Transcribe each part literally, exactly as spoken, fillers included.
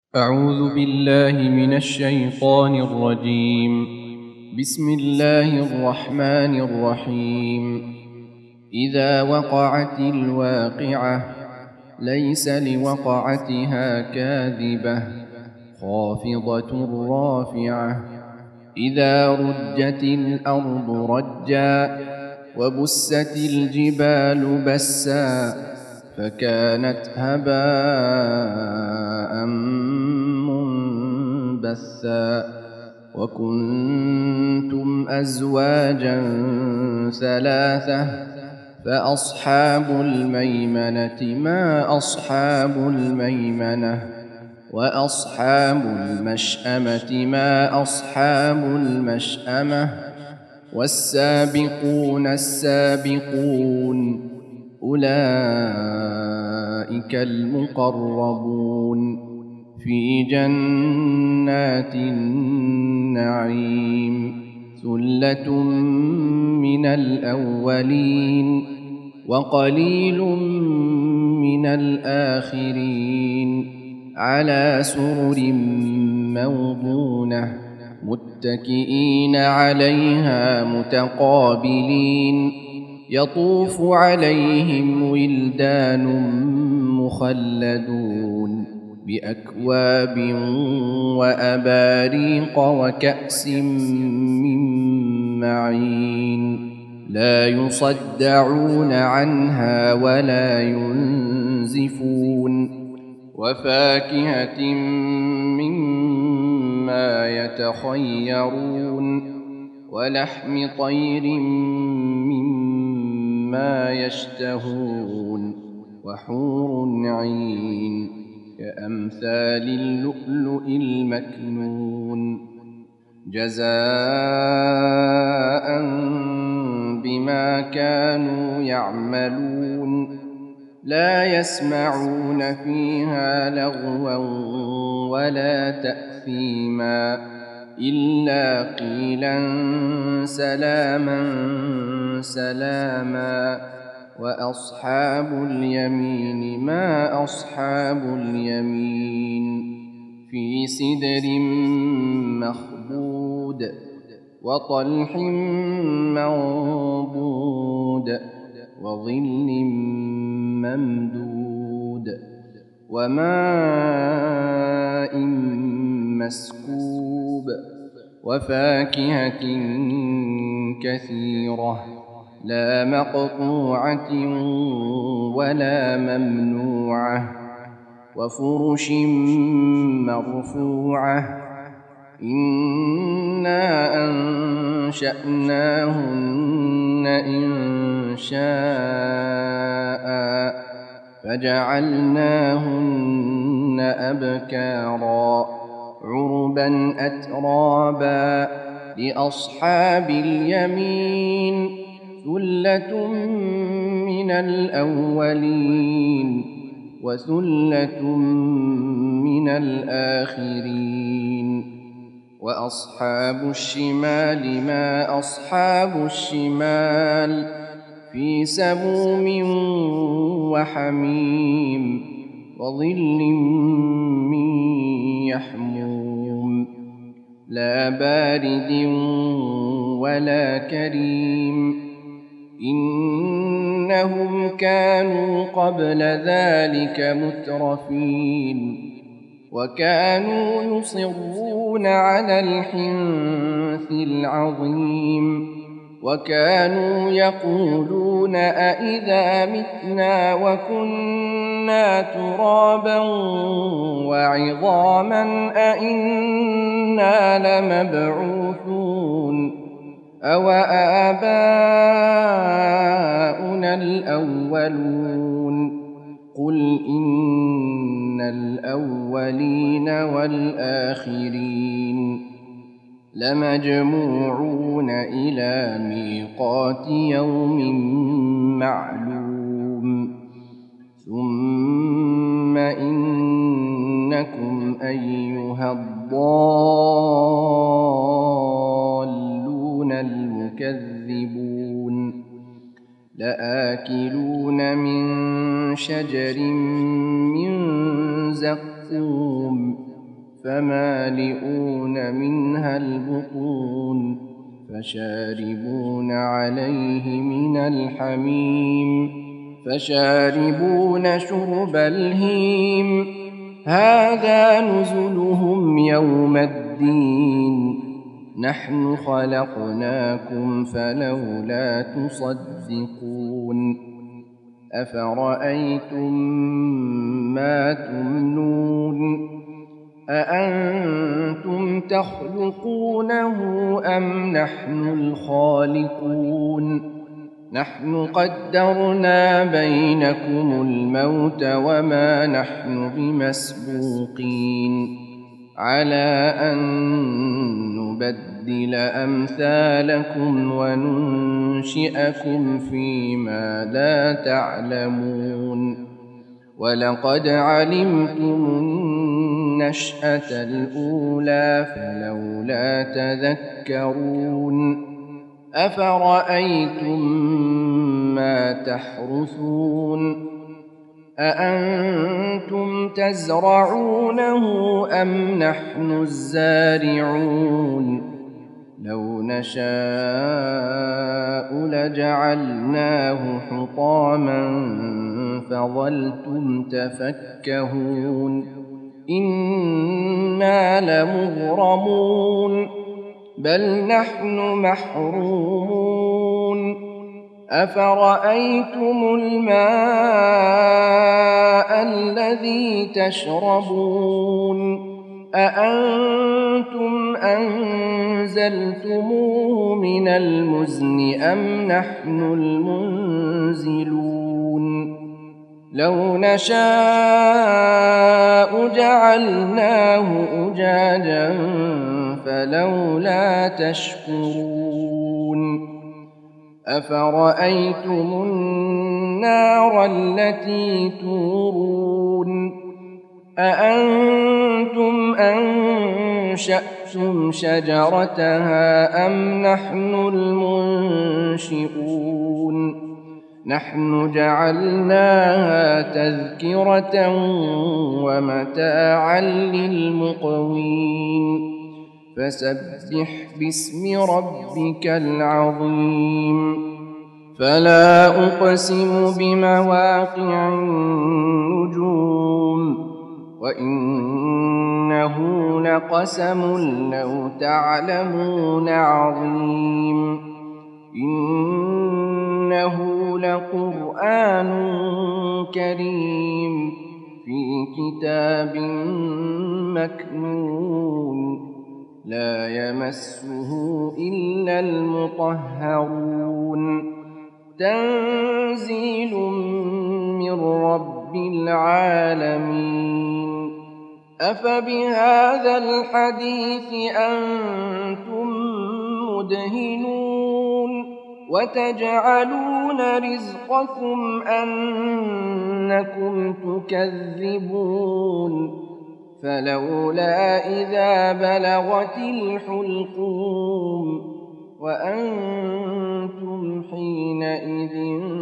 أعوذ بالله من الشيطان الرجيم. بسم الله الرحمن الرحيم. إذا وقعت الواقعة ليس لوقعتها كاذبة خافضة رافعة إذا رجت الأرض رجا وبست الجبال بسا فكانت هباء منبثا وكنتم أزواجا ثلاثة فأصحاب الميمنة ما أصحاب الميمنة وأصحاب المشأمة ما أصحاب المشأمة والسابقون السابقون أولئك المقربون في جنات النعيم ثلة من الأولين وقليل من الآخرين على سرر موضونة متكئين عليها متقابلين يطوف عليهم ولدان مخلدون بأكواب وأباريق وكأس من معين لا يصدعون عنها ولا ينزفون وفاكهة مما يتخيرون ولحم طير مما يشتهون وحور عين كأمثال اللؤلؤ المكنون جزاء بما كانوا يعملون لا يسمعون فيها لغوا ولا تأثيما إلا قيلا سلاما سلاما وأصحاب اليمين ما أصحاب اليمين في سدر مخبود وطلح منضود وظل ممدود وماء مسكوب وفاكهة كثيرة لا مقطوعة ولا ممنوعة وفرش مرفوعة إنا أنشأناهن إن شاء فجعلناهن أبكارا عربا أترابا لأصحاب اليمين ثلة من الأولين وثلة من الآخرين وأصحاب الشمال ما أصحاب الشمال في سموم وحميم وظل من يحموم لا بارد ولا كريم إنهم كانوا قبل ذلك مترفين وكانوا يصرون على الحنث العظيم وكانوا يقولون أئذا متنا وكنا ترابا وعظاما أئنا لمبعوثون أو آباؤنا الأولون قل إن الأولين والآخرين لمجموعون إلى ميقات يوم معلوم ثم إنكم أيها الضالون المكذبون لآكلون من شجر من زقوم فمالئون منها البطون فشاربون عليه من الحميم فشاربون شرب الهيم هذا نزلهم يوم الدين نحن خلقناكم فلولا تصدقون أفرأيتم ما تمنون أأنتم تخلقونه أم نحن الخالقون نحن قدرنا بينكم الموت وما نحن بمسبوقين على أن نبدل أمثالكم وننشئكم فيما لا تعلمون ولقد علمتم النشأة الأولى فلولا تذكرون أفرأيتم ما تحرثون أأنتم تزرعونه أم نحن الزارعون لو نشاء لجعلناه حطاما فظلتم تفكهون إنا لمغرمون بل نحن محرومون أفرأيتم الماء الذي تشربون أأنتم أنزلتموه من المزن أم نحن المنزلون لو نشاء جعلناه أجاجا فلولا تشكرون أفرأيتم النار التي تورون أأنتم أنشأتم شجرتها أم نحن المنشئون نحن جعلناها تذكرة ومتاعا للمقوين فسبح باسم ربك العظيم فلا أقسم بمواقع النجوم وإنه لقسم لو تعلمون عظيم إنه لقرآن كريم في كتاب مكنون لا يمسه إلا المطهرون تنزيل من رب العالمين أفبهذا الحديث أنتم مدهنون وتجعلون رزقكم أنكم تكذبون فلولا إذا بلغت الحلقوم وأنتم حينئذ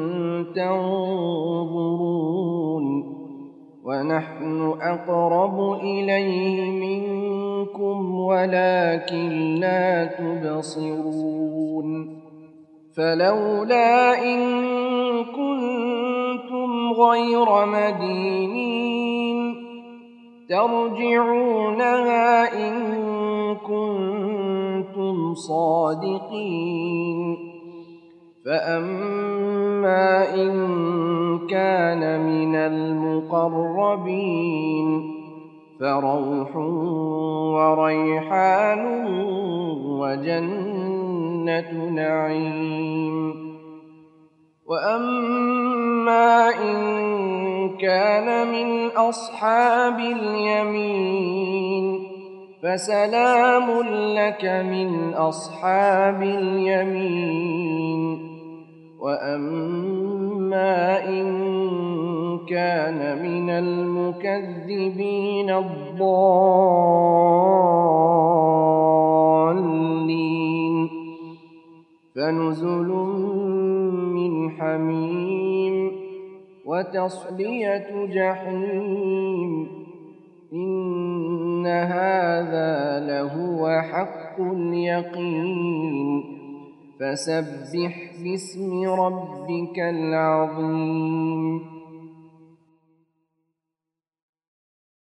تنظرون ونحن أقرب إليه منكم ولكن لا تبصرون فلولا إن كنتم غير مدينين ترجعونها إن كنتم صادقين فأما إن كان من المقربين فروح وريحان وجنة نعيم وأما إن كان من أصحاب اليمين فسلام لك من أصحاب اليمين وأما إن كان من المكذبين الضالين فنزل من حميم وتصلية جحيم إن هذا لهو حق اليقين فسبح باسم ربك العظيم